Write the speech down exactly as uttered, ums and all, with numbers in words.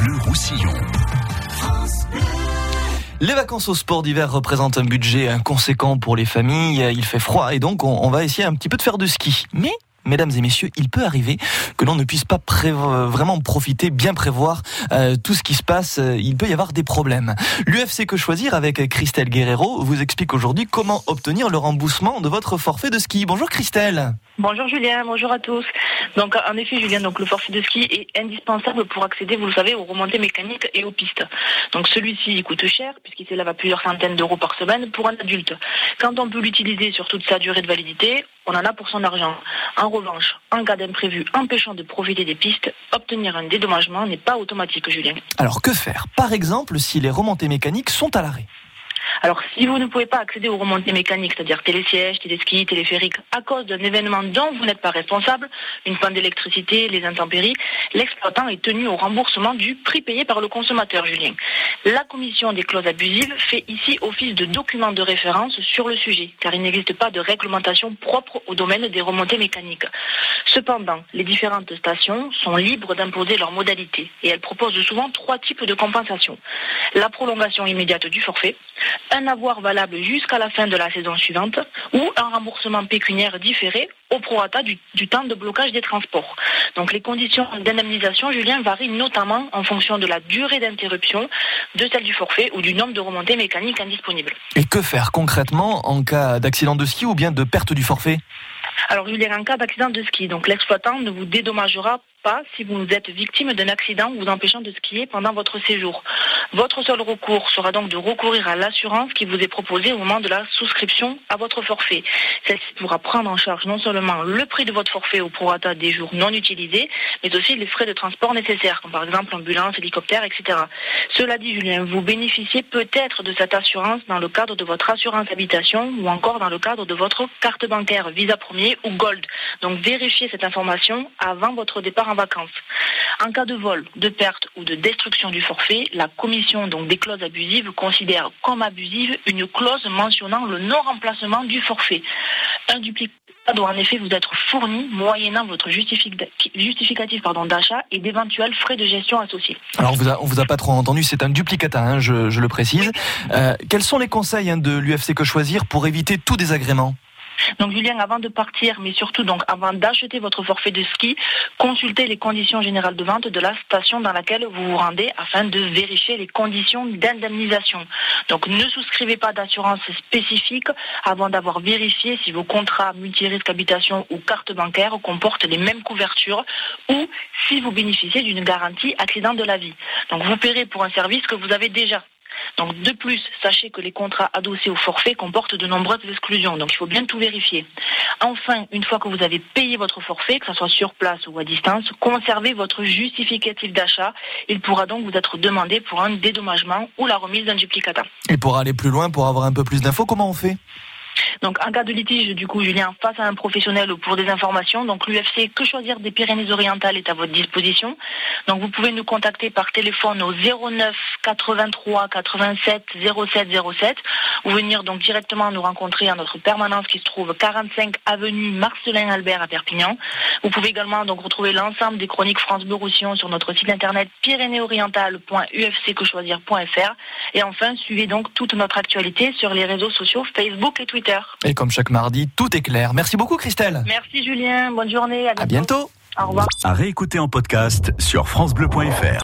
Bleu Roussillon. Les vacances au sport d'hiver représentent un budget conséquent pour les familles. Il fait froid et donc on va essayer un petit peu de faire de ski. Mais, mesdames et messieurs, il peut arriver que l'on ne puisse pas pré- vraiment profiter, bien prévoir euh, tout ce qui se passe. Il peut y avoir des problèmes. L'U F C Que Choisir avec Christelle Guerrero vous explique aujourd'hui comment obtenir le remboursement de votre forfait de ski. Bonjour Christelle. Bonjour Julien, bonjour à tous. Donc en effet Julien, donc le forfait de ski est indispensable pour accéder, vous le savez, aux remontées mécaniques et aux pistes. Donc celui-ci il coûte cher puisqu'il s'élève à plusieurs centaines d'euros par semaine pour un adulte. Quand on peut l'utiliser sur toute sa durée de validité, on en a pour son argent. En revanche, en cas d'imprévu empêchant de profiter des pistes, obtenir un dédommagement n'est pas automatique, Julien. Alors que faire ? Par exemple, si les remontées mécaniques sont à l'arrêt. Alors, si vous ne pouvez pas accéder aux remontées mécaniques, c'est-à-dire télésièges, téléskis, téléphériques, à cause d'un événement dont vous n'êtes pas responsable, une panne d'électricité, les intempéries, l'exploitant est tenu au remboursement du prix payé par le consommateur, Julien. La commission des clauses abusives fait ici office de document de référence sur le sujet, car il n'existe pas de réglementation propre au domaine des remontées mécaniques. Cependant, les différentes stations sont libres d'imposer leurs modalités, et elles proposent souvent trois types de compensation. La prolongation immédiate du forfait, un avoir valable jusqu'à la fin de la saison suivante ou un remboursement pécuniaire différé au prorata du, du temps de blocage des transports. Donc les conditions d'indemnisation, Julien, varient notamment en fonction de la durée d'interruption, de celle du forfait ou du nombre de remontées mécaniques indisponibles. Et que faire concrètement en cas d'accident de ski ou bien de perte du forfait ? Alors Julien, en cas d'accident de ski, donc l'exploitant ne vous dédommagera pas si vous êtes victime d'un accident vous empêchant de skier pendant votre séjour. Votre seul recours sera donc de recourir à l'assurance qui vous est proposée au moment de la souscription à votre forfait. Celle-ci pourra prendre en charge non seulement le prix de votre forfait au prorata des jours non utilisés, mais aussi les frais de transport nécessaires, comme par exemple ambulance, hélicoptère, et cetera. Cela dit, Julien, vous bénéficiez peut-être de cette assurance dans le cadre de votre assurance habitation ou encore dans le cadre de votre carte bancaire Visa Premier ou Gold. Donc vérifiez cette information avant votre départ en vacances. En cas de vol, de perte ou de destruction du forfait, la commission donc des clauses abusives considère comme abusive une clause mentionnant le non-remplacement du forfait. Un duplicatif doit en effet vous être fourni moyennant votre justificatif pardon, d'achat et d'éventuels frais de gestion associés. Alors on vous a, on vous a pas trop entendu, c'est un duplicata, hein, je, je le précise. Euh, quels sont les conseils hein, de l'U F C Que Choisir pour éviter tout désagrément ? Donc Julien, avant de partir, mais surtout donc avant d'acheter votre forfait de ski, consultez les conditions générales de vente de la station dans laquelle vous vous rendez afin de vérifier les conditions d'indemnisation. Donc ne souscrivez pas d'assurance spécifique avant d'avoir vérifié si vos contrats multirisque habitation ou carte bancaire comportent les mêmes couvertures ou si vous bénéficiez d'une garantie accident de la vie. Donc vous paierez pour un service que vous avez déjà. Donc de plus, sachez que les contrats adossés au forfait comportent de nombreuses exclusions, donc il faut bien tout vérifier. Enfin, une fois que vous avez payé votre forfait, que ce soit sur place ou à distance, conservez votre justificatif d'achat. Il pourra donc vous être demandé pour un dédommagement ou la remise d'un duplicata. Et pour aller plus loin, pour avoir un peu plus d'infos, comment on fait ? Donc en cas de litige, du coup, Julien, face à un professionnel ou pour des informations, donc l'U F C Que Choisir des Pyrénées-Orientales est à votre disposition. Donc vous pouvez nous contacter par téléphone au zéro neuf quatre-vingt-trois quatre-vingt-sept zéro sept zéro sept ou venir donc directement nous rencontrer à notre permanence qui se trouve quarante-cinq avenue Marcelin Albert à Perpignan. Vous pouvez également donc retrouver l'ensemble des chroniques France Bleu Roussillon sur notre site internet pyrénées orientales point u f c que choisir point f r et enfin suivez donc toute notre actualité sur les réseaux sociaux Facebook et Twitter. Et comme chaque mardi, tout est clair. Merci beaucoup Christelle. Merci Julien, bonne journée. À bientôt. À bientôt. Au revoir. À réécouter en podcast sur francebleu point f r.